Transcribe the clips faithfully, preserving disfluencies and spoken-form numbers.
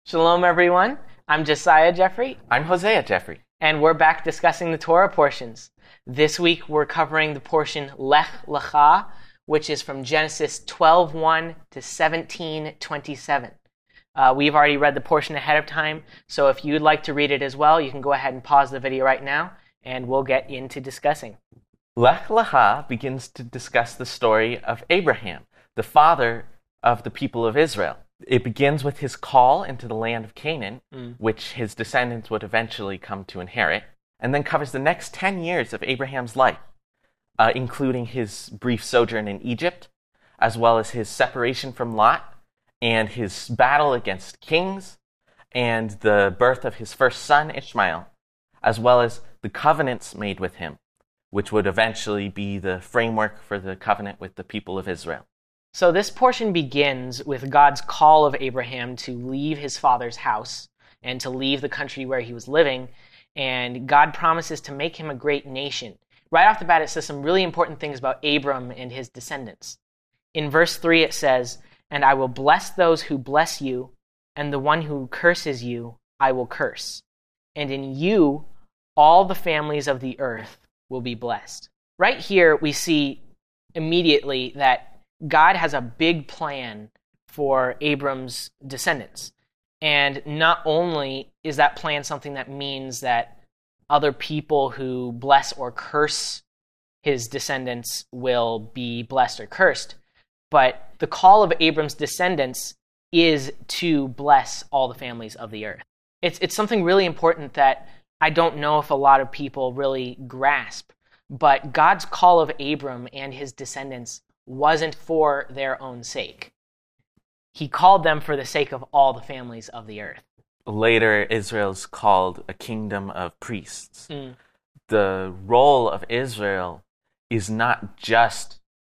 Shalom, everyone. I'm Josiah Jeffrey, I'm Hosea Jeffrey. and we're back discussing the Torah portions. This week, we're covering the portion Lech Lecha, which is from Genesis twelve one to seventeen twenty-seven. Uh, we've already read the portion ahead of time, so if you'd like to read it as well, you can go ahead and pause the video right now, and we'll get into discussing. Lech Lecha begins to discuss the story of Abraham, the father of the people of Israel. It begins with his call into the land of Canaan, mm. which his descendants would eventually come to inherit, and then covers the next ten years of Abraham's life, uh, including his brief sojourn in Egypt, as well as his separation from Lot, and his battle against kings, and the birth of his first son, Ishmael, as well as the covenants made with him, which would eventually be the framework for the covenant with the people of Israel. So this portion begins with God's call of Abraham to leave his father's house and to leave the country where he was living, and God promises to make him a great nation. Right off the bat, it says some really important things about Abram and his descendants. In verse three, it says, "And I will bless those who bless you, and the one who curses you I will curse. And in you all the families of the earth will be blessed." Right here, we see immediately that God has a big plan for Abram's descendants. And not only is that plan something that means that other people who bless or curse his descendants will be blessed or cursed, but the call of Abram's descendants is to bless all the families of the earth. It's, it's something really important that I don't know if a lot of people really grasp, but God's call of Abram and his descendants wasn't for their own sake. He called them for the sake of all the families of the earth. Later, Israel's called a kingdom of priests. Mm. The role of Israel is not just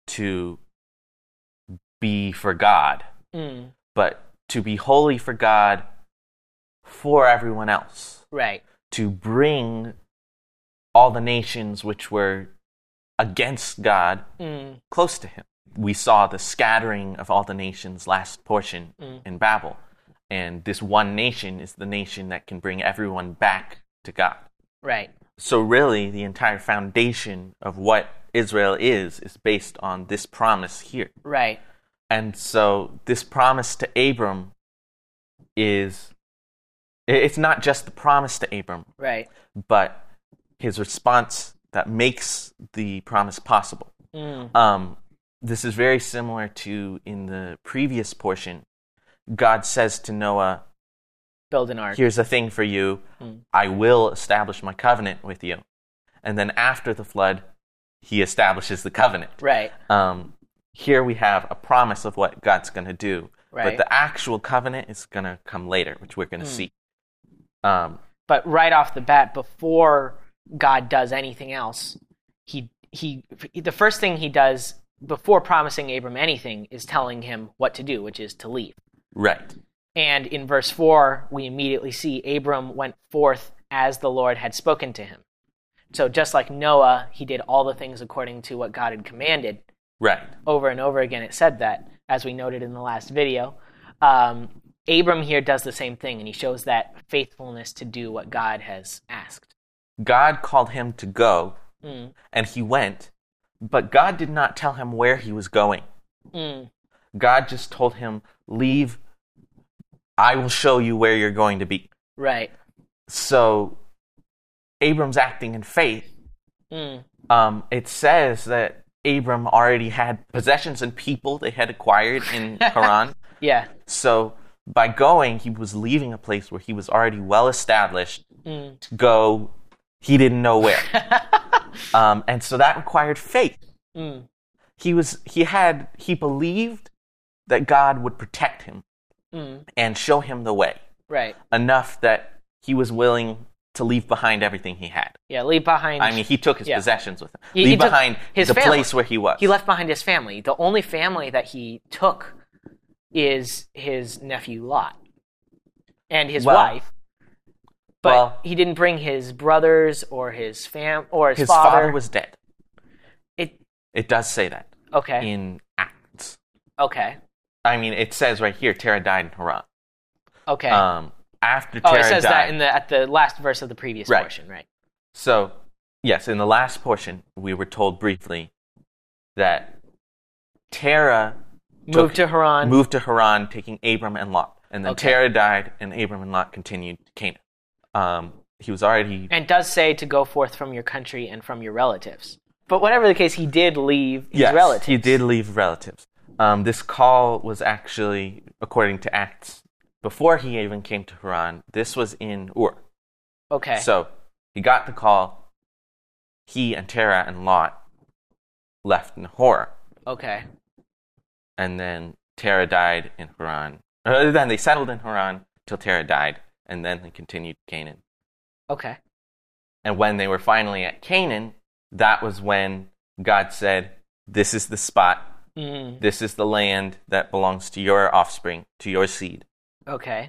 to be for God, mm. but to be holy for God for everyone else. Right. To bring all the nations which were against God mm. close to him. We saw the scattering of all the nations last portion mm. in Babel. And this one nation is the nation that can bring everyone back to God. Right. So really, the entire foundation of what Israel is is based on this promise here. Right. And so this promise to Abram is, it's not just the promise to Abram, right, but his response that makes the promise possible. Mm. Um, this is very similar to in the previous portion. God says to Noah, build an ark. Here's a thing for you. Mm. I will establish my covenant with you. And then after the flood, he establishes the covenant. Right. Um, here we have a promise of what God's going to do. Right. But the actual covenant is going to come later, which we're going to mm. see. Um, but right off the bat, before God does anything else, he he the first thing he does before promising Abram anything is telling him what to do, which is to leave. Right. And in verse four, we immediately see Abram went forth as the Lord had spoken to him. So just like Noah, he did all the things according to what God had commanded. Right. Over and over again it said that, as we noted in the last video. Um, Abram here does the same thing, and he shows that faithfulness to do what God has asked. God called him to go, mm. and he went, but God did not tell him where he was going. Mm. God just told him, leave, I will show you where you're going to be. Right. So, Abram's acting in faith. Mm. Um, it says that Abram already had possessions and people they had acquired in Haran. Yeah. So, by going, he was leaving a place where he was already well established mm. to go, he didn't know where. um, and so that required faith. Mm. He was, he had, he believed that God would protect him mm. and show him the way. Right. Enough that he was willing to leave behind everything he had. Yeah, leave behind... I mean, he took his yeah. possessions with him. He, leave he behind his the family. place where he was. He left behind his family. The only family that he took is his nephew Lot and his well, wife. But well, he didn't bring his brothers or his fam or his, his father. father was dead. It it does say that. Okay. In Acts. Okay. I mean, it says right here, Terah died in Haran. Okay. Um, after oh, Terah it says died, that in the at the last verse of the previous Right. portion, right? So, yes, in the last portion, we were told briefly that Terah Moved took- to Haran. moved to Haran, taking Abram and Lot. And then Okay. Terah died, and Abram and Lot continued to Canaan. Um, he was already... And does say to go forth from your country and from your relatives. But whatever the case, he did leave his yes, relatives. he did leave relatives. Um, this call was actually, according to Acts, before he even came to Haran, this was in Ur. Okay. So, he got the call. He and Terah and Lot left Nahor. Okay. And then Terah died in Haran. Uh, then they settled in Haran till Terah died, and then they continued to Canaan. Okay. And when they were finally at Canaan, that was when God said, this is the spot, Mm. this is the land that belongs to your offspring, to your seed. Okay.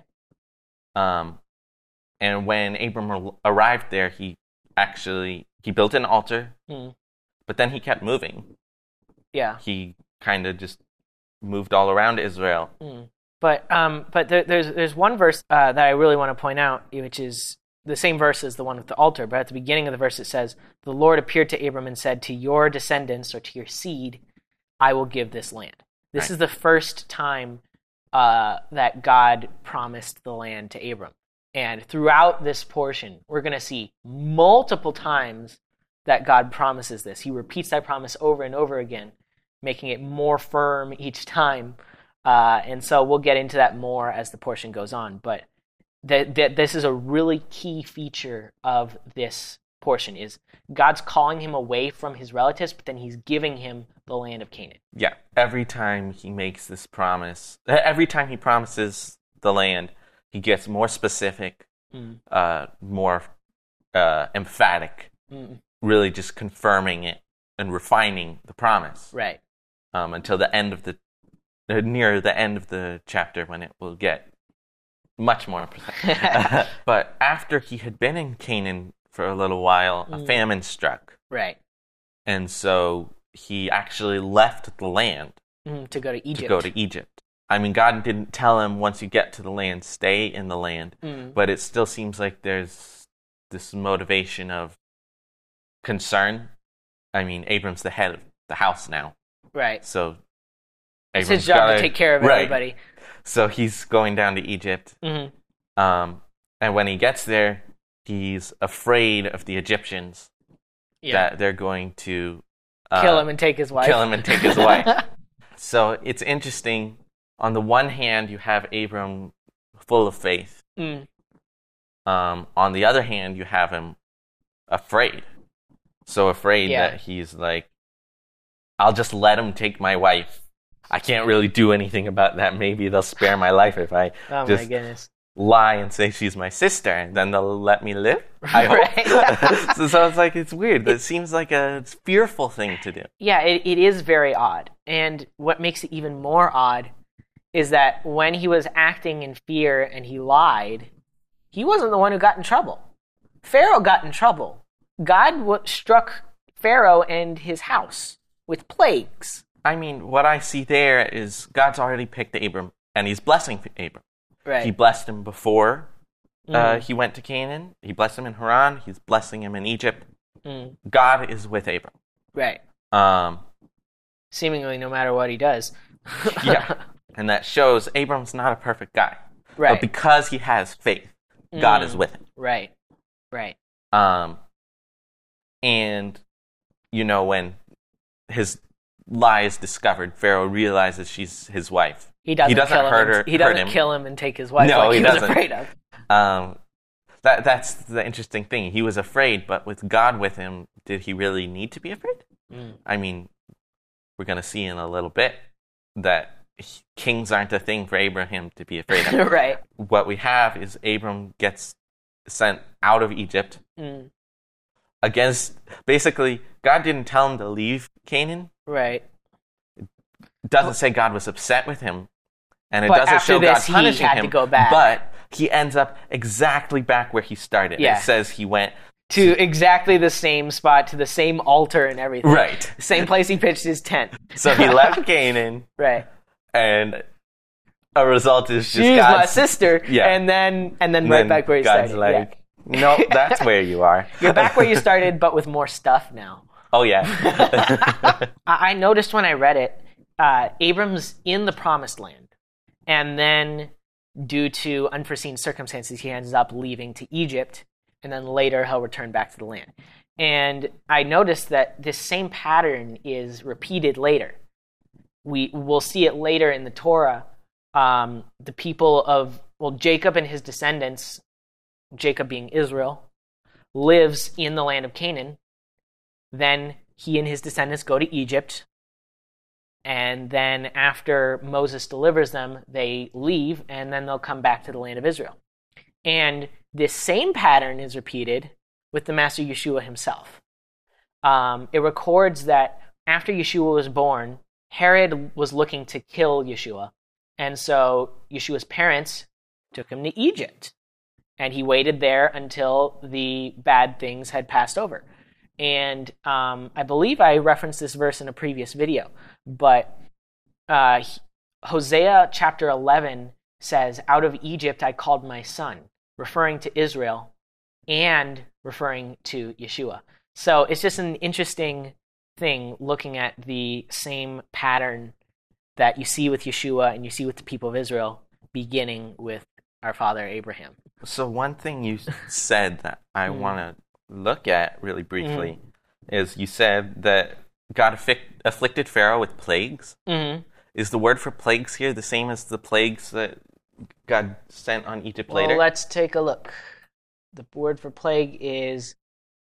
Um, and when Abram ar- arrived there, he actually, he built an altar, Mm. but then he kept moving. Yeah. He kind of just moved all around Israel. Mm. But um, but there, there's there's one verse uh, that I really want to point out, which is the same verse as the one with the altar. But at the beginning of the verse, it says, "The Lord appeared to Abram and said, 'To your descendants or to your seed, I will give this land.'" This Right. is the first time uh, that God promised the land to Abram. And throughout this portion, we're going to see multiple times that God promises this. He repeats that promise over and over again, making it more firm each time. Uh, and so we'll get into that more as the portion goes on. But th- th- this is a really key feature of this portion, is God's calling him away from his relatives, but then he's giving him the land of Canaan. Yeah, every time he makes this promise, every time he promises the land, he gets more specific, Mm. uh, more uh, emphatic, Mm. really just confirming it and refining the promise Right. um, until the end of the, uh, near the end of the chapter when it will get much more precise. But after he had been in Canaan for a little while, a Mm. famine struck. Right. And so he actually left the land Mm, to go to Egypt. to go to Egypt. I mean, God didn't tell him once you get to the land, stay in the land. Mm. But it still seems like there's this motivation of concern. I mean, Abram's the head of the house now. Right. So It's Abram's his job gotta- to take care of right. everybody. So he's going down to Egypt. Mm-hmm. Um, and when he gets there, he's afraid of the Egyptians, Yeah. that they're going to uh, kill him and take his wife. kill him and take his wife. So it's interesting. On the one hand, you have Abram full of faith. Mm. Um, on the other hand, you have him afraid. So afraid Yeah. that he's like, I'll just let him take my wife. I can't really do anything about that. Maybe they'll spare my life if I Oh my just goodness. lie and say she's my sister, and then they'll let me live. I Right. hope. so, so it's like, it's weird. It seems like a fearful thing to do. Yeah, it, it is very odd. And what makes it even more odd is that when he was acting in fear and he lied, he wasn't the one who got in trouble. Pharaoh got in trouble. God w- struck Pharaoh and his house with plagues. I mean, what I see there is God's already picked Abram, and he's blessing Abram. Right. He blessed him before uh, Mm. he went to Canaan. He blessed him in Haran. He's blessing him in Egypt. Mm. God is with Abram. Right. Um, Seemingly no matter what he does. yeah. And that shows Abram's not a perfect guy. Right. But because he has faith, God Mm. is with him. Right. Right. Um, and, you know, when his lie is discovered, Pharaoh realizes she's his wife. He doesn't, He doesn't kill him. hurt and- her- he doesn't hurt him. kill him and take his wife No, like he he, was doesn't. afraid of. Um, that that's the interesting thing. He was afraid, but with God with him, did he really need to be afraid? Mm. I mean, we're going to see in a little bit that he- kings aren't a thing for Abraham to be afraid of. Right. What we have is Abram gets sent out of Egypt Mm. against, basically, God didn't tell him to leave Canaan. Right. It doesn't say God was upset with him, and it But doesn't after show God this, he punishing had him. to go back. But he ends up exactly back where he started. Yeah. It says he went To exactly the same spot, to the same altar and everything. right. Same place he pitched his tent. So he left Canaan, Right. and a result is just She's God's, my sister. Yeah. And then and then and right then back where you God's started. like, no, that's where you are. You're back where you started, but with more stuff now. Oh, yeah. I I noticed when I read it, uh, Abram's in the promised land. And then, due to unforeseen circumstances, he ends up leaving to Egypt. And then later, he'll return back to the land. And I noticed that this same pattern is repeated later. We will see it later in the Torah. Um, the people of, well, Jacob and his descendants, Jacob being Israel, lives in the land of Canaan. Then he and his descendants go to Egypt. And then after Moses delivers them, they leave, and then they'll come back to the land of Israel. And this same pattern is repeated with the Master Yeshua himself. Um, it records that after Yeshua was born, Herod was looking to kill Yeshua. And so Yeshua's parents took him to Egypt. And he waited there until the bad things had passed over. And um, I believe I referenced this verse in a previous video. But uh, Hosea chapter eleven says, "Out of Egypt I called my son," referring to Israel and referring to Yeshua. So it's just an interesting thing looking at the same pattern that you see with Yeshua and you see with the people of Israel, beginning with our father Abraham. So one thing you said that I mm. want to look at really briefly mm. is you said that God affic- afflicted Pharaoh with plagues. Mm-hmm. Is the word for plagues here the same as the plagues that God sent on Egypt well, later? Let's take a look. The word for plague is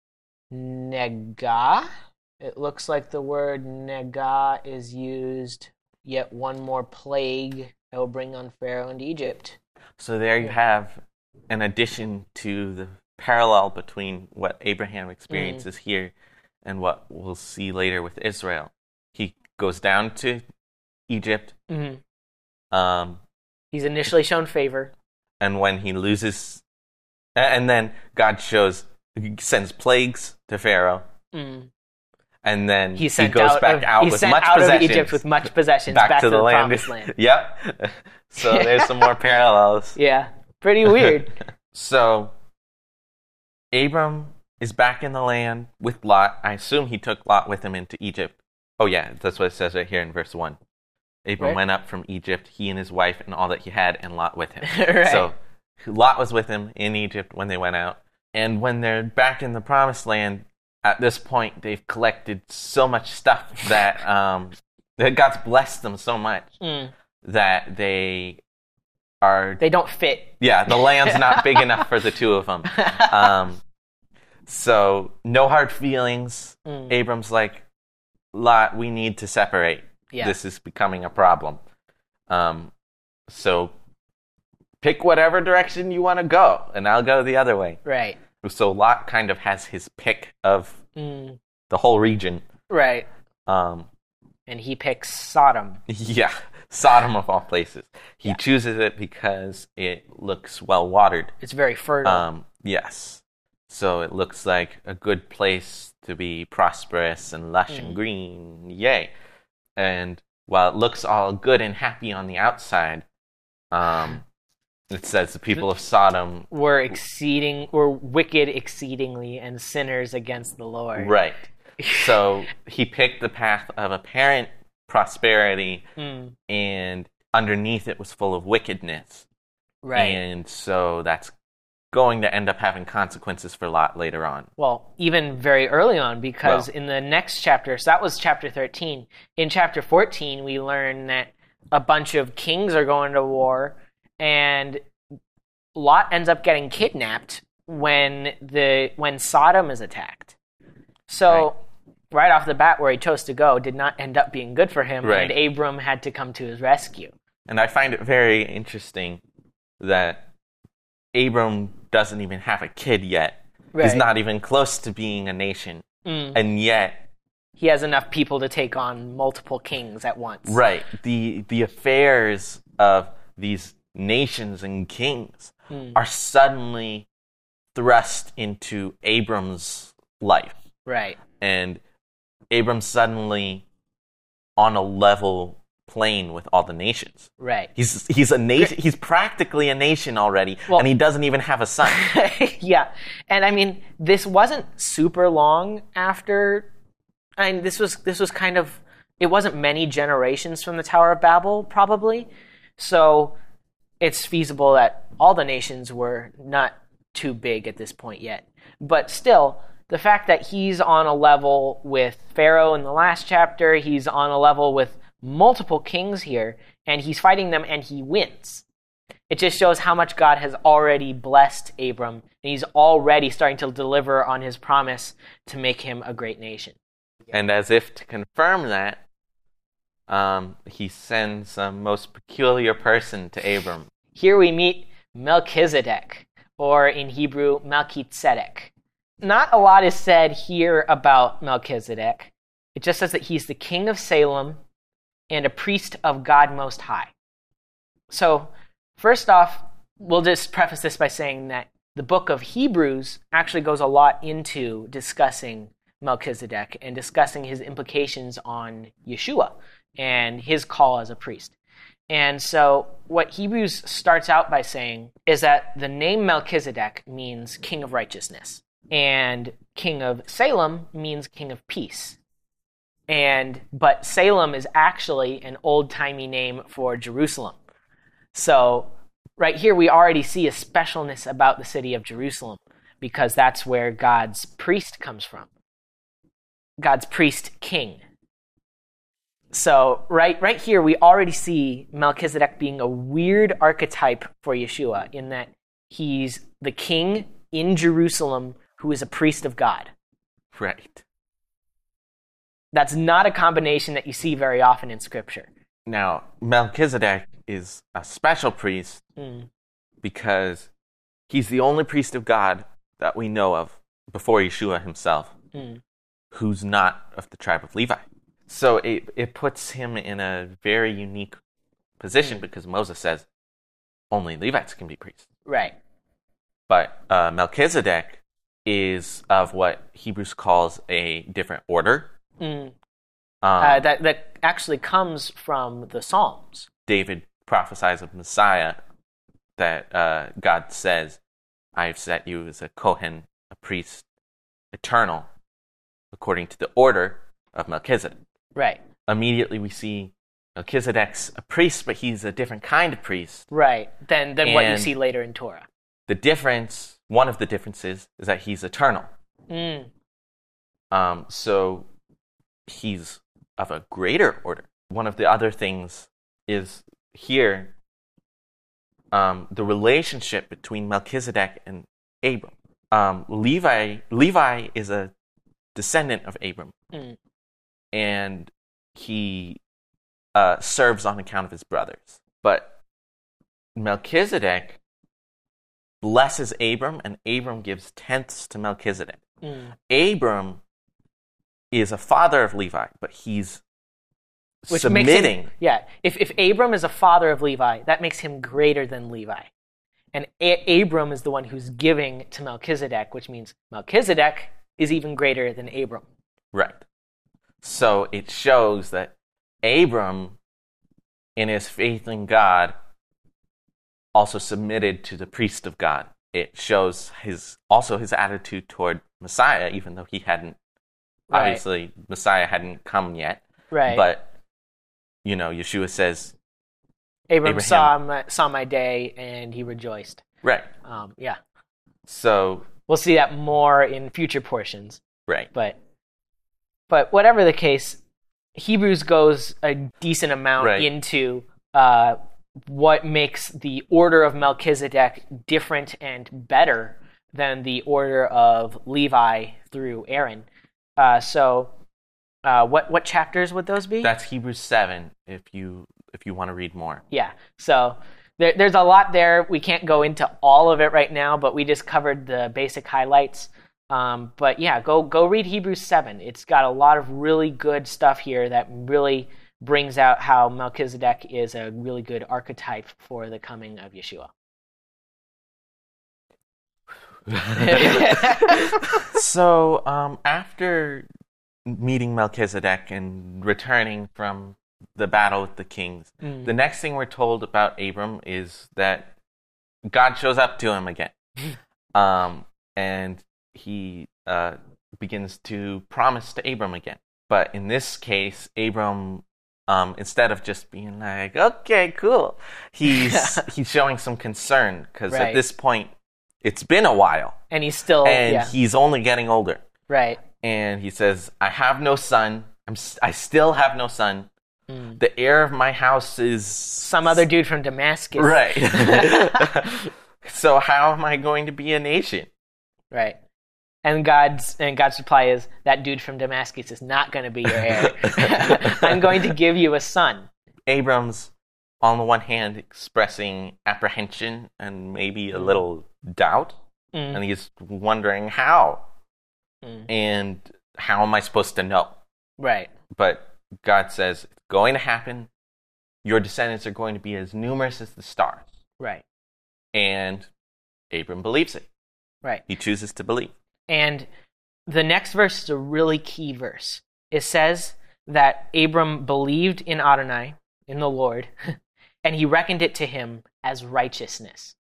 nega. It looks like the word nega is used, yet one more plague I will bring on Pharaoh and Egypt. So there you have an addition to the parallel between what Abraham experiences mm. here and what we'll see later with Israel. He goes down to Egypt. Mm-hmm. Um, He's initially shown favor. And when he loses, and then God shows, he sends plagues to Pharaoh. Mm. And then he, he goes out back of, out with much out possessions. Of Egypt with much possessions back, back to, to the, the land. promised land. Yep. So there's some more parallels. Yeah. Pretty weird. So Abram is back in the land with Lot. I assume he took Lot with him into Egypt. Oh yeah, that's what it says right here in verse one. Abram right. went up from Egypt, he and his wife and all that he had, and Lot with him. right. So Lot was with him in Egypt when they went out. And when they're back in the promised land, at this point, they've collected so much stuff that um, that God's blessed them so much mm. that they are... They don't fit. Yeah, the land's not big enough for the two of them. Um, so, no hard feelings. Mm. Abram's like, Lot, we need to separate. Yeah. This is becoming a problem. Um, so, pick whatever direction you want to go, and I'll go the other way. Right. So Lot kind of has his pick of mm. the whole region. Right. Um, and he picks Sodom. Yeah, Sodom of all places. He yeah. chooses it because it looks well watered. It's very fertile. Um, yes. So it looks like a good place to be prosperous and lush mm. and green. Yay. And while it looks all good and happy on the outside, um... it says the people of Sodom were exceeding, were wicked exceedingly, and sinners against the Lord. Right. So he picked the path of apparent prosperity, mm. and underneath it was full of wickedness. Right. And so that's going to end up having consequences for Lot later on. Well, even very early on, because well, in the next chapter, so that was chapter thirteen. In chapter fourteen, we learn that a bunch of kings are going to war. And Lot ends up getting kidnapped when the when Sodom is attacked. So right, right off the bat, where he chose to go did not end up being good for him, right. and Abram had to come to his rescue. And I find it very interesting that Abram doesn't even have a kid yet. Right. He's not even close to being a nation, mm. and yet he has enough people to take on multiple kings at once. Right. The the affairs of these nations and kings mm. are suddenly thrust into Abram's life. Right. And Abram's suddenly on a level plain with all the nations. Right. He's he's a nation. He's practically a nation already, well, and he doesn't even have a son. Yeah, and I mean, this wasn't super long after. I mean, this was this was kind of. It wasn't many generations from the Tower of Babel, probably. So it's feasible that all the nations were not too big at this point yet. But still, the fact that he's on a level with Pharaoh in the last chapter, he's on a level with multiple kings here, and he's fighting them and he wins. It just shows how much God has already blessed Abram, and he's already starting to deliver on his promise to make him a great nation. And as if to confirm that, um, he sends a most peculiar person to Abram. Here we meet Melchizedek, or in Hebrew, Melchizedek. Not a lot is said here about Melchizedek. It just says that he's the king of Salem and a priest of God Most High. So, first off, we'll just preface this by saying that the book of Hebrews actually goes a lot into discussing Melchizedek and discussing his implications on Yeshua and his call as a priest. And so what Hebrews starts out by saying is that the name Melchizedek means king of righteousness, and king of Salem means king of peace. And but Salem is actually an old-timey name for Jerusalem. So right here we already see a specialness about the city of Jerusalem, because that's where God's priest comes from. God's priest king. So right right here we already see Melchizedek being a weird archetype for Yeshua, in that he's the king in Jerusalem who is a priest of God. Right. That's not a combination that you see very often in Scripture. Now, Melchizedek is a special priest mm. because he's the only priest of God that we know of before Yeshua himself mm. who's not of the tribe of Levi. So it, it puts him in a very unique position mm. because Moses says only Levites can be priests. Right. But uh, Melchizedek is of what Hebrews calls a different order. Mm. Um, uh, that that actually comes from the Psalms. David prophesies of Messiah that uh, God says, "I've set you as a Kohen, a priest, eternal, according to the order of Melchizedek." Right. Immediately we see Melchizedek's a priest, but he's a different kind of priest. Right. Than than what you And see later in Torah. The difference, one of the differences, is that he's eternal. Mm. Um, so he's of a greater order. One of the other things is here um, the relationship between Melchizedek and Abram. Um, Levi Levi is a descendant of Abram, mm. and he uh, serves on account of his brothers. But Melchizedek blesses Abram, and Abram gives tenths to Melchizedek. Mm. Abram is a father of Levi, but he's Which submitting. Makes him, yeah, if if Abram is a father of Levi, that makes him greater than Levi. And a- Abram is the one who's giving to Melchizedek, which means Melchizedek is even greater than Abram. Right. So it shows that Abram, in his faith in God, also submitted to the priest of God. It shows his also his attitude toward Messiah, even though he hadn't, Right. obviously, Messiah hadn't come yet. Right. But, you know, Yeshua says, Abram Abraham, saw my, saw my day and he rejoiced. right. Um, yeah. So, We'll see that more in future portions. right. But but whatever the case, Hebrews goes a decent amount Right. into uh, what makes the order of Melchizedek different and better than the order of Levi through Aaron. Uh, so, uh, what what chapters would those be? That's Hebrews seven, if you if you want to read more. Yeah. So there, there's a lot there. We can't go into all of it right now, but we just covered the basic highlights. Um, but yeah, go go read Hebrews seven. It's got a lot of really good stuff here that really brings out how Melchizedek is a really good archetype for the coming of Yeshua. So, um, after meeting Melchizedek and returning from the battle with the kings. Mm. The next thing we're told about Abram is that God shows up to him again. um, and he uh, begins to promise to Abram again. But in this case, Abram, um, instead of just being like, okay, cool, he's he's showing some concern because Right. at this point, it's been a while. And he's still, And yeah. he's only getting older. Right. And he says, I have no son. I'm, s- I still have no son. Mm. The heir of my house is... Some other dude from Damascus. Right. So how am I going to be a nation? Right. And God's and God's reply is, that dude from Damascus is not going to be your heir. I'm going to give you a son. Abram's, on the one hand, expressing apprehension and maybe a little doubt. Mm. And he's wondering how. Mm. And how am I supposed to know? Right. But God says, it's going to happen. Your descendants are going to be as numerous as the stars. Right. And Abram believes it. Right. He chooses to believe. And the next verse is a really key verse. It says that Abram believed in Adonai, in the Lord, and he reckoned it to him as righteousness.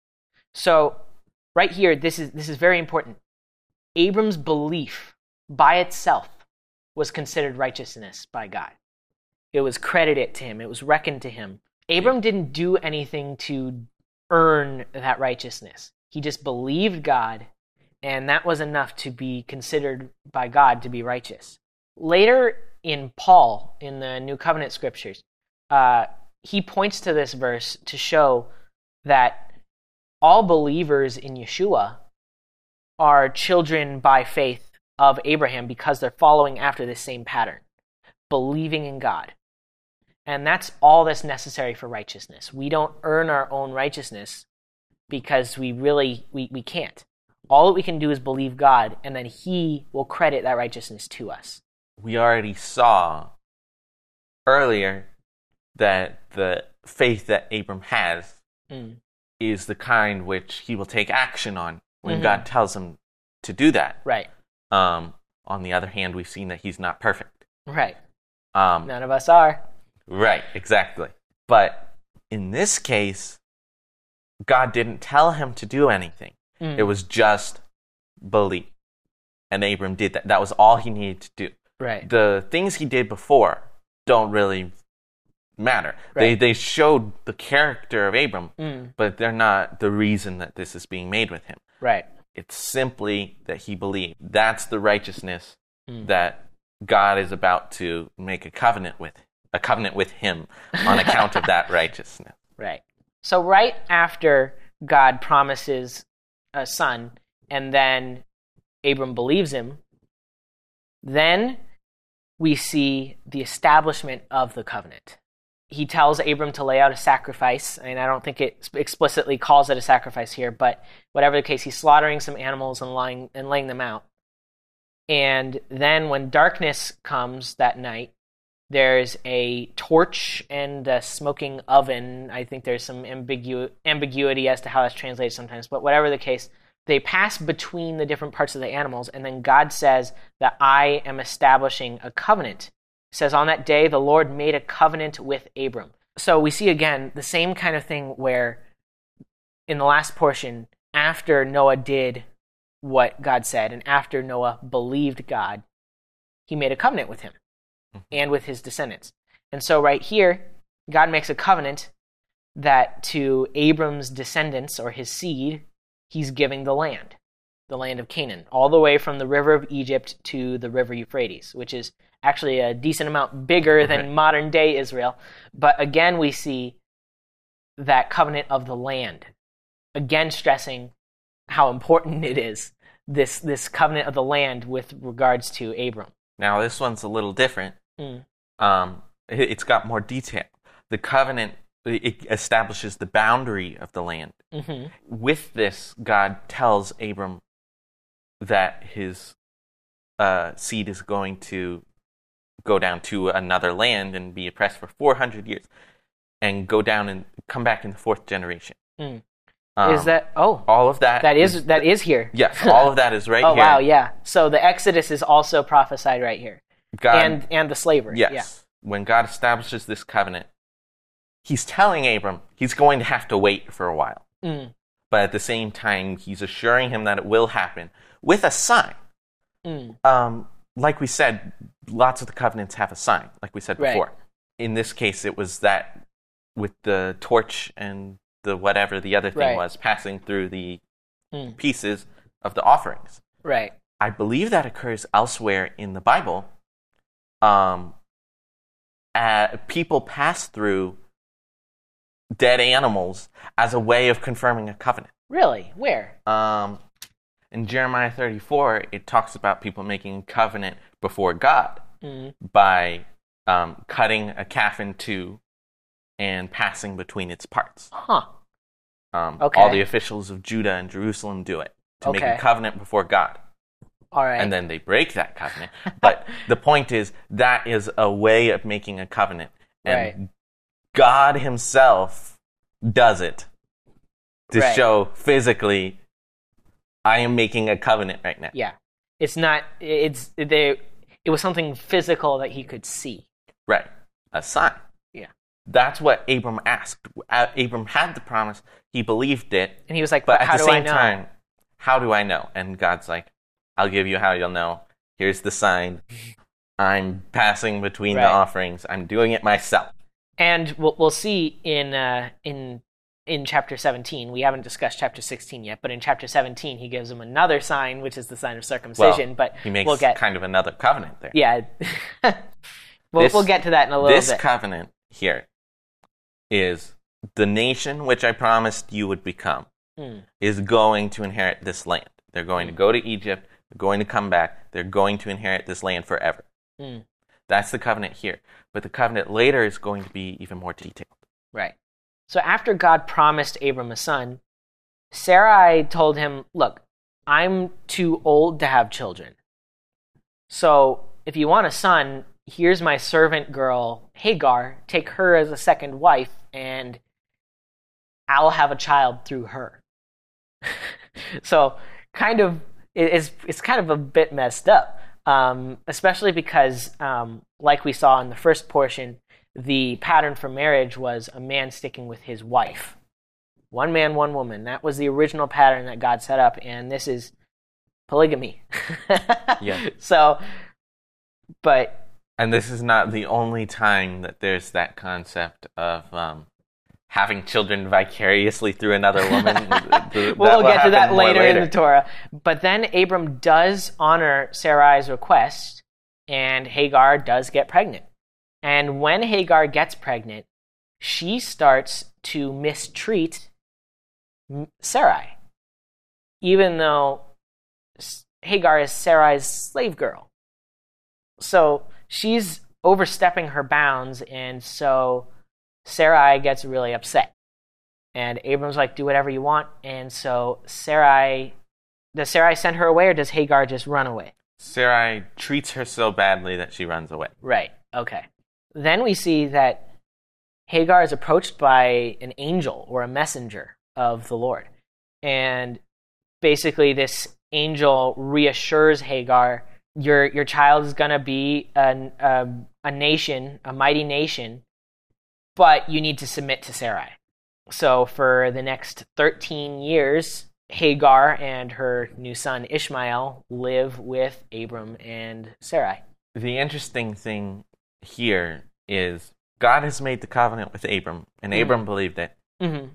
So, right here, this is this is very important. Abram's belief by itself was considered righteousness by God. It was credited to him. It was reckoned to him. Abram didn't do anything to earn that righteousness. He just believed God, and that was enough to be considered by God to be righteous. Later in Paul, in the New Covenant scriptures, uh, he points to this verse to show that all believers in Yeshua are children by faith of Abraham because they're following after this same pattern, believing in God. And that's all that's necessary for righteousness. We don't earn our own righteousness because we really, we, we can't. All that we can do is believe God, and then he will credit that righteousness to us. We already saw earlier that the faith that Abram has Mm. is the kind which he will take action on when Mhm. God tells him to do that. Right, Um, on the other hand, we've seen that he's not perfect. right. Um, None of us are. Right, exactly. But in this case, God didn't tell him to do anything. Mm. It was just believe. And Abram did that. That was all he needed to do. Right. The things he did before don't really matter. They Right. they showed the character of Abram, Mm. but they're not the reason that this is being made with him. Right. It's simply that he believed. That's the righteousness Mm. that God is about to make a covenant with, a covenant with him on account of that righteousness. Right. So right after God promises a son, and then Abram believes him, then we see the establishment of the covenant. He tells Abram to lay out a sacrifice, and I don't think it explicitly calls it a sacrifice here, but whatever the case, he's slaughtering some animals and laying, and laying them out. And then when darkness comes that night, there's a torch and a smoking oven. I think there's some ambigu- ambiguity as to how that's translated sometimes, but whatever the case, they pass between the different parts of the animals, and then God says that I am establishing a covenant. It says, on that day, the Lord made a covenant with Abram. So we see again the same kind of thing where in the last portion, after Noah did what God said, and after Noah believed God, he made a covenant with him and with his descendants. And so right here, God makes a covenant that to Abram's descendants, or his seed, he's giving the land, the land of Canaan, all the way from the river of Egypt to the river Euphrates, which is actually a decent amount bigger than Okay. modern day Israel. But again, we see that covenant of the land, again stressing how important it is, this, this covenant of the land with regards to Abram. Now, this one's a little different. Mm. Um, it- it's got more detail. The covenant, it establishes the boundary of the land. Mm-hmm. With this, God tells Abram that his uh, seed is going to go down to another land and be oppressed for four hundred years and go down and come back in the fourth generation. Mm. Um, is that, oh, all of that? that is, that is here. Yes, all of that is right Oh, here. wow, yeah. So the Exodus is also prophesied right here. God, and and the slavery. yes. Yeah. when God establishes this covenant, he's telling Abram he's going to have to wait for a while. Mm. But at the same time, he's assuring him that it will happen with a sign. Mm. Um, like we said, lots of the covenants have a sign, like we said before. Right. In this case, it was that with the torch and the whatever the other thing Right. was passing through the Mm. pieces of the offerings. Right. I believe that occurs elsewhere in the Bible. Um, uh, people pass through dead animals as a way of confirming a covenant. Really? Where? Um, in Jeremiah thirty-four, it talks about people making a covenant before God Mm. by um, cutting a calf in two and passing between its parts. Huh. Um, Okay. All the officials of Judah and Jerusalem do it to make Okay. a covenant before God. All right. And then they break that covenant. But the point is, that is a way of making a covenant. And Right. God himself does it to Right. show physically, I am making a covenant right now. Yeah. It's not. It's they. It was something physical that he could see. Right. A sign. Yeah. That's what Abram asked. A- Abram had the promise. He believed it. And he was like, But "But at how the do I same know?" time, how do I know? And God's like, I'll give you how you'll know. Here's the sign. I'm passing between Right. the offerings. I'm doing it myself. And we'll we'll see in uh, in in chapter seventeen. We haven't discussed chapter sixteen yet, but in chapter seventeen, he gives him another sign, which is the sign of circumcision. Well, but he makes we'll get kind of another covenant there. yeah. we'll This- we'll get to that in a little This bit. covenant here is the nation which I promised you would become Mm. is going to inherit this land. They're going to go to Egypt. They're going to come back. They're going to inherit this land forever. Mm. That's the covenant here. But the covenant later is going to be even more detailed. Right. So after God promised Abram a son, Sarai told him, "Look, I'm too old to have children. So if you want a son, here's my servant girl, Hagar. Take her as a second wife, and I'll have a child through her." So kind of, it's, it's kind of a bit messed up, um, especially because, um, like we saw in the first portion, the pattern for marriage was a man sticking with his wife. One man, one woman. That was the original pattern that God set up, and this is polygamy. Yeah. So, but And this is not the only time that there's that concept of um, having children vicariously through another woman. Th- we'll will get to that happen more later, in the Torah. But then Abram does honor Sarai's request, and Hagar does get pregnant. And when Hagar gets pregnant, she starts to mistreat M- Sarai, even though S- Hagar is Sarai's slave girl. So she's overstepping her bounds, and so Sarai gets really upset. And Abram's like, "Do whatever you want." And so Sarai, does Sarai send her away, or does Hagar just run away? Sarai treats her so badly that she runs away. Right, okay. Then we see that Hagar is approached by an angel or a messenger of the Lord. And basically this angel reassures Hagar, your your child is going to be an, a, a nation, a mighty nation, but you need to submit to Sarai. So for the next thirteen years, Hagar and her new son Ishmael live with Abram and Sarai. The interesting thing here is God has made the covenant with Abram, and Mhm. Abram believed it. Mm-hmm.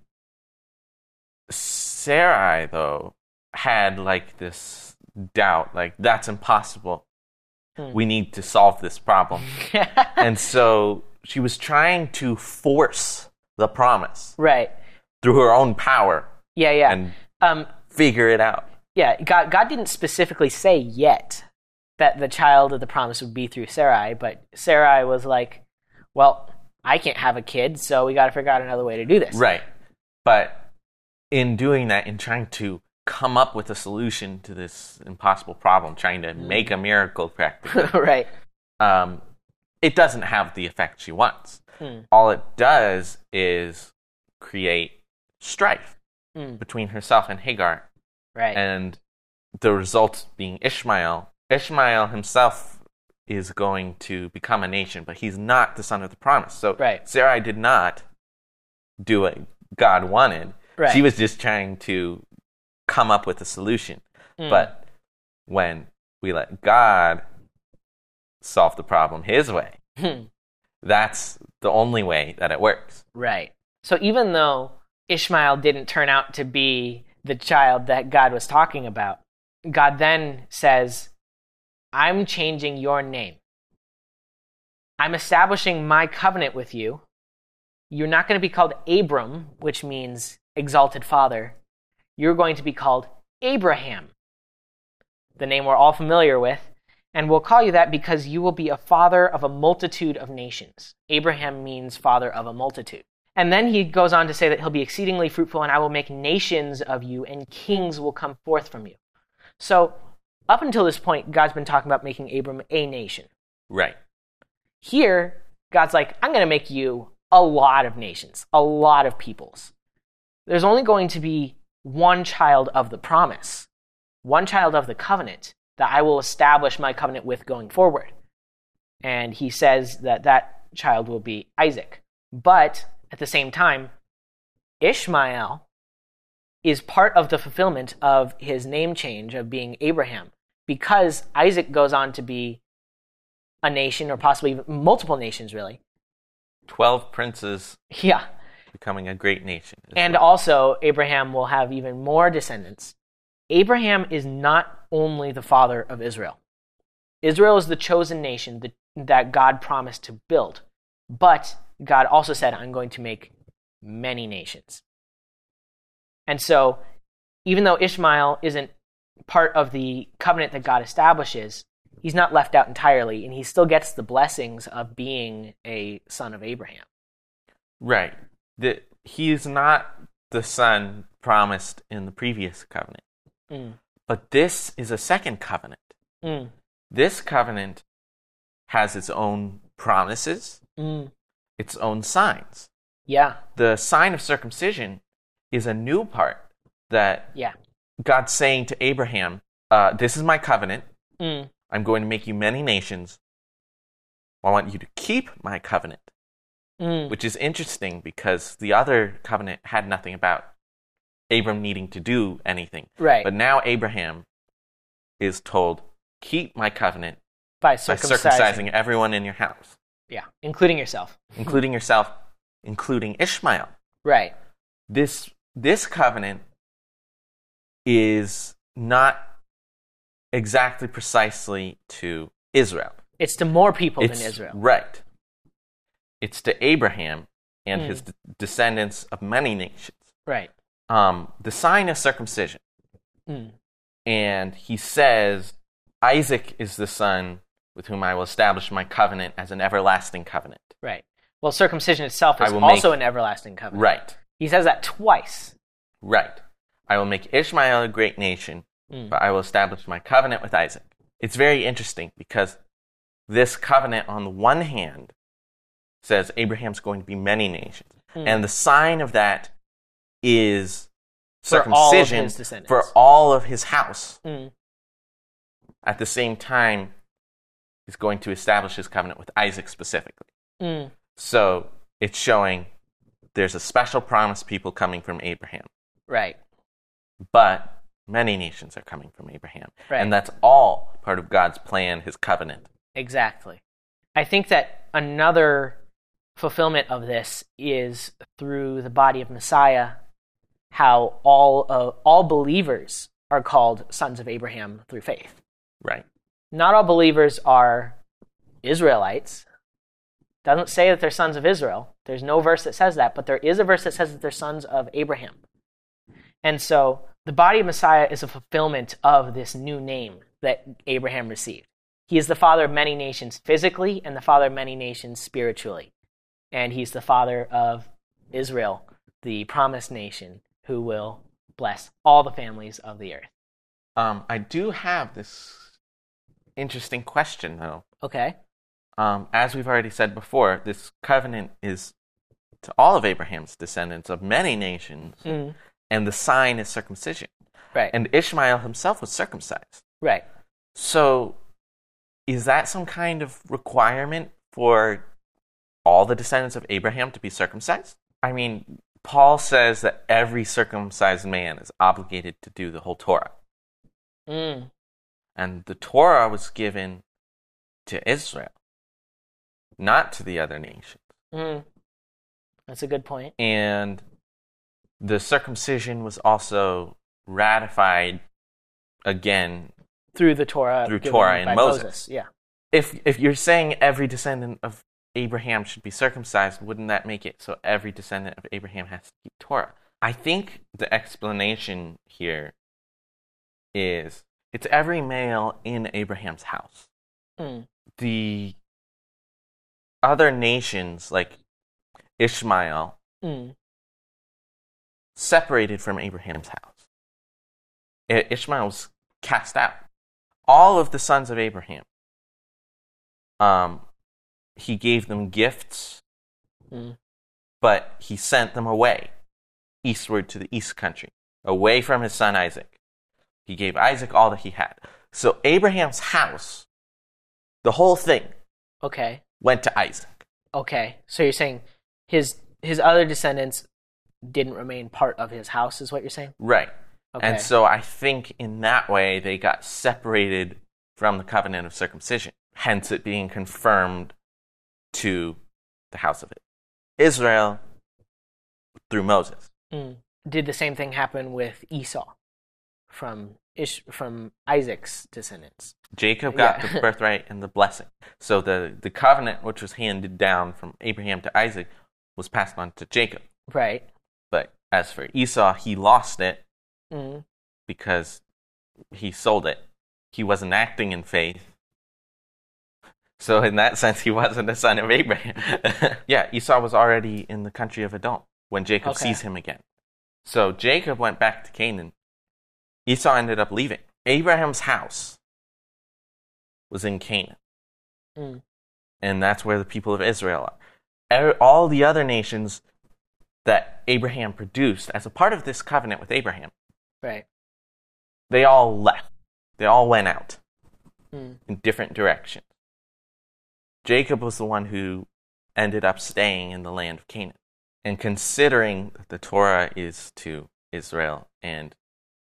Sarai, though, had like this doubt, like, that's impossible. Hmm. We need to solve this problem. And so she was trying to force the promise Right. through her own power Yeah, yeah. and Um, figure it out. yeah, God, God didn't specifically say yet that the child of the promise would be through Sarai, but Sarai was like, well, I can't have a kid, so we got to figure out another way to do this. Right. But in doing that, in trying to come up with a solution to this impossible problem, trying to make a miracle practically, Right. um, it doesn't have the effect she wants. Hmm. All it does is create strife Hmm. between herself and Hagar, Right. and the result being Ishmael. Ishmael himself is going to become a nation, but he's not the son of the promise. So right. Sarai did not do what God wanted. Right. She was just trying to come up with a solution. Mm. But when we let God solve the problem his way, that's the only way that it works. Right. So even though Ishmael didn't turn out to be the child that God was talking about, God then says, I'm changing your name. I'm establishing my covenant with you. You're not going to be called Abram, which means exalted father. You're going to be called Abraham, the name we're all familiar with. And we'll call you that because you will be a father of a multitude of nations. Abraham means father of a multitude. And then he goes on to say that he'll be exceedingly fruitful, and I will make nations of you, and kings will come forth from you. So up until this point, God's been talking about making Abram a nation. Right. Here, God's like, I'm going to make you a lot of nations, a lot of peoples. There's only going to be one child of the promise, one child of the covenant that I will establish my covenant with going forward. And he says that that child will be Isaac. But at the same time, Ishmael is part of the fulfillment of his name change of being Abraham, because Isaac goes on to be a nation, or possibly multiple nations, really. Twelve princes. Yeah. Becoming a great nation. And well. also, Abraham will have even more descendants. Abraham is not only the father of Israel. Israel is the chosen nation that, that God promised to build. But God also said, I'm going to make many nations. And so, even though Ishmael isn't part of the covenant that God establishes, he's not left out entirely, and he still gets the blessings of being a son of Abraham. Right. The, he is not the son promised in the previous covenant. Mm. But this is a second covenant. Mm. This covenant has its own promises, mm. its own signs. Yeah. The sign of circumcision is a new part that yeah. God's saying to Abraham, uh, this is my covenant. Mm. I'm going to make you many nations. I want you to keep my covenant. Mm. Which is interesting because the other covenant had nothing about Abram needing to do anything. Right. But now Abraham is told, keep my covenant by circumcising, by circumcising everyone in your house. Yeah, including yourself. Including yourself, including Ishmael. Right. This this covenant is not exactly precisely to Israel. It's to more people it's, than Israel. Right. It's to Abraham and mm. his de- descendants of many nations. Right. Um, the sign is circumcision. Mm. And he says, Isaac is the son with whom I will establish my covenant as an everlasting covenant. Right. Well, circumcision itself is also make, an everlasting covenant. Right. He says that twice. Right. I will make Ishmael a great nation, mm. but I will establish my covenant with Isaac. It's very interesting because this covenant, on the one hand, says Abraham's going to be many nations. Mm. And the sign of that is circumcision for all, for all of his house. Mm. At the same time, he's going to establish his covenant with Isaac specifically. Mm. So it's showing there's a special promised people coming from Abraham. Right. But many nations are coming from Abraham. Right. And that's all part of God's plan, his covenant. Exactly. I think that another fulfillment of this is through the body of Messiah, how all uh, all believers are called sons of Abraham through faith. Right. Not all believers are Israelites. Doesn't say that they're sons of Israel. There's no verse that says that, but there is a verse that says that they're sons of Abraham. And so the body of Messiah is a fulfillment of this new name that Abraham received. He is the father of many nations physically and the father of many nations spiritually. And he's the father of Israel, the promised nation, who will bless all the families of the earth. Um, I do have this interesting question, though. Okay. Um, as we've already said before, this covenant is to all of Abraham's descendants of many nations, mm. and the sign is circumcision. Right. And Ishmael himself was circumcised. Right. So is that some kind of requirement for all the descendants of Abraham to be circumcised? I mean, Paul says that every circumcised man is obligated to do the whole Torah. Mm. And the Torah was given to Israel, not to the other nations. Mm. That's a good point. And the circumcision was also ratified again through the Torah, through Torah and Moses. Moses. Yeah. If if you're saying every descendant of Abraham should be circumcised, wouldn't that make it so every descendant of Abraham has to keep Torah? I think the explanation here is it's every male in Abraham's house. Mm. The other nations, like Ishmael, mm. separated from Abraham's house. I- Ishmael was cast out. All of the sons of Abraham, um, he gave them gifts, mm. but he sent them away, eastward to the east country, away from his son Isaac. He gave Isaac all that he had. So Abraham's house, the whole thing, okay, went to Isaac. Okay, so you're saying his his other descendants didn't remain part of his house, is what you're saying? Right. Okay. And so I think in that way they got separated from the covenant of circumcision, hence it being confirmed to the house of Israel through Moses. Mm. Did the same thing happen with Esau from Ish, from Isaac's descendants? Jacob got Yeah. the birthright and the blessing. So the, the covenant, which was handed down from Abraham to Isaac, was passed on to Jacob. Right. But as for Esau, he lost it Mm. because he sold it. He wasn't acting in faith. So in that sense, he wasn't a son of Abraham. Yeah, Esau was already in the country of Edom when Jacob Okay. sees him again. So Jacob went back to Canaan. Esau ended up leaving. Abraham's house was in Canaan. Mm. And that's where the people of Israel are. All the other nations that Abraham produced as a part of this covenant with Abraham, Right. they all left. They all went out Mm. in different directions. Jacob was the one who ended up staying in the land of Canaan. And considering that the Torah is to Israel, and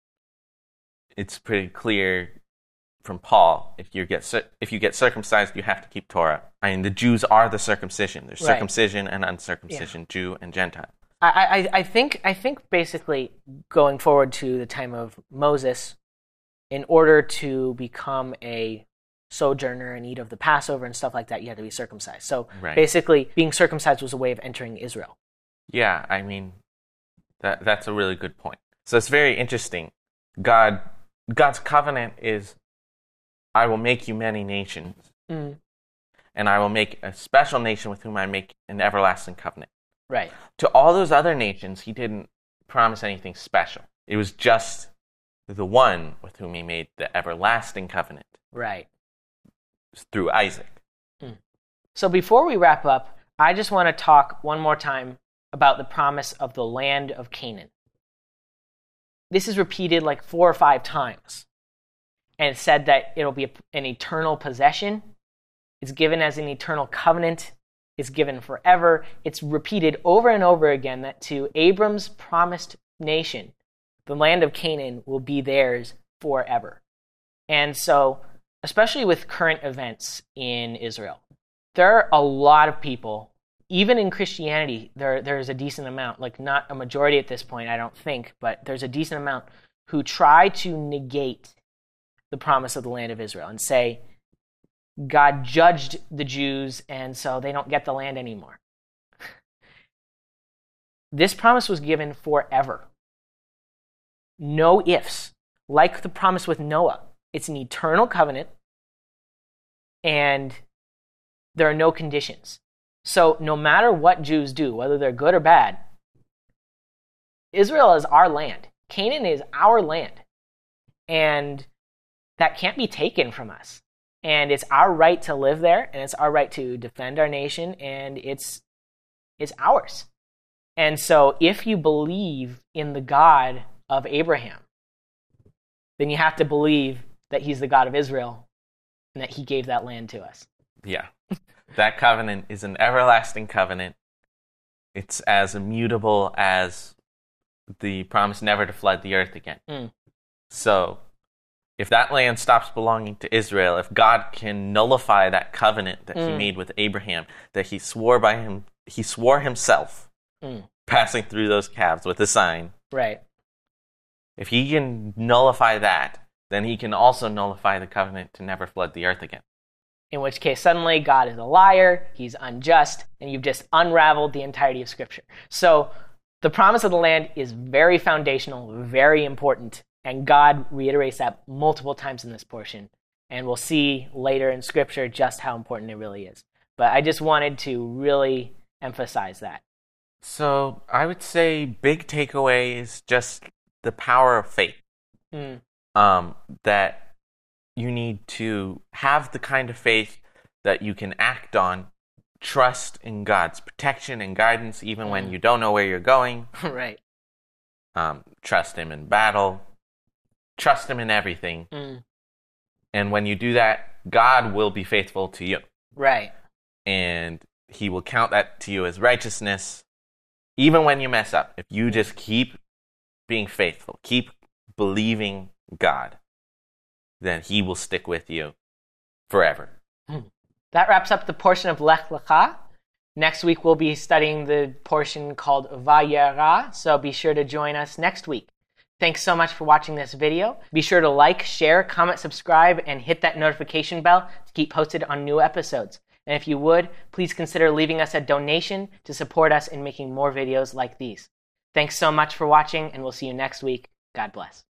it's pretty clear from Paul, if you get cir- if you get circumcised, you have to keep Torah. I mean, the Jews are the circumcision. There's Right. circumcision and uncircumcision, Yeah. Jew and Gentile. I, I, I think I think basically going forward to the time of Moses, in order to become a sojourner and eat of the Passover and stuff like that, you had to be circumcised. So Right. basically, being circumcised was a way of entering Israel. Yeah, I mean, that that's a really good point. So it's very interesting. God, God's covenant is, I will make you many nations, Mm. and I will make a special nation with whom I make an everlasting covenant. Right. To all those other nations, he didn't promise anything special. It was just the one with whom he made the everlasting covenant Right. through Isaac. So before we wrap up, I just want to talk one more time about the promise of the land of Canaan. This is repeated like four or five times. And it's said that it'll be an eternal possession. It's given as an eternal covenant. It's given forever. It's repeated over and over again that to Abram's promised nation, the land of Canaan will be theirs forever. And so, especially with current events in Israel, there are a lot of people, even in Christianity, there there's a decent amount, like not a majority at this point, I don't think, but there's a decent amount who try to negate the promise of the land of Israel and say, God judged the Jews, and so they don't get the land anymore. This promise was given forever. No ifs. Like the promise with Noah, it's an eternal covenant, and there are no conditions. So no matter what Jews do, whether they're good or bad, Israel is our land. Canaan is our land. And that can't be taken from us. And it's our right to live there, and it's our right to defend our nation, and it's it's ours. And so if you believe in the God of Abraham, then you have to believe that he's the God of Israel and that he gave that land to us. Yeah. That covenant is an everlasting covenant. It's as immutable as the promise never to flood the earth again. Mm. So, if that land stops belonging to Israel, if God can nullify that covenant that mm. he made with Abraham, that he swore by him, he swore himself, mm. passing through those calves with a sign. Right. If he can nullify that, then he can also nullify the covenant to never flood the earth again. In which case, suddenly God is a liar, he's unjust, and you've just unraveled the entirety of Scripture. So, the promise of the land is very foundational, very important, and God reiterates that multiple times in this portion. And we'll see later in Scripture just how important it really is. But I just wanted to really emphasize that. So, I would say big takeaway is just the power of faith. Mm. Um, that you need to have the kind of faith that you can act on, trust in God's protection and guidance even mm. when you don't know where you're going. Right. Um, trust him in battle. Trust him in everything. Mm. And when you do that, God will be faithful to you. Right. And he will count that to you as righteousness, even when you mess up. If you just keep being faithful, keep believing God, then he will stick with you forever. That wraps up the portion of Lech Lecha. Next week, we'll be studying the portion called Vayera, so be sure to join us next week. Thanks so much for watching this video. Be sure to like, share, comment, subscribe, and hit that notification bell to keep posted on new episodes. And if you would, please consider leaving us a donation to support us in making more videos like these. Thanks so much for watching, and we'll see you next week. God bless.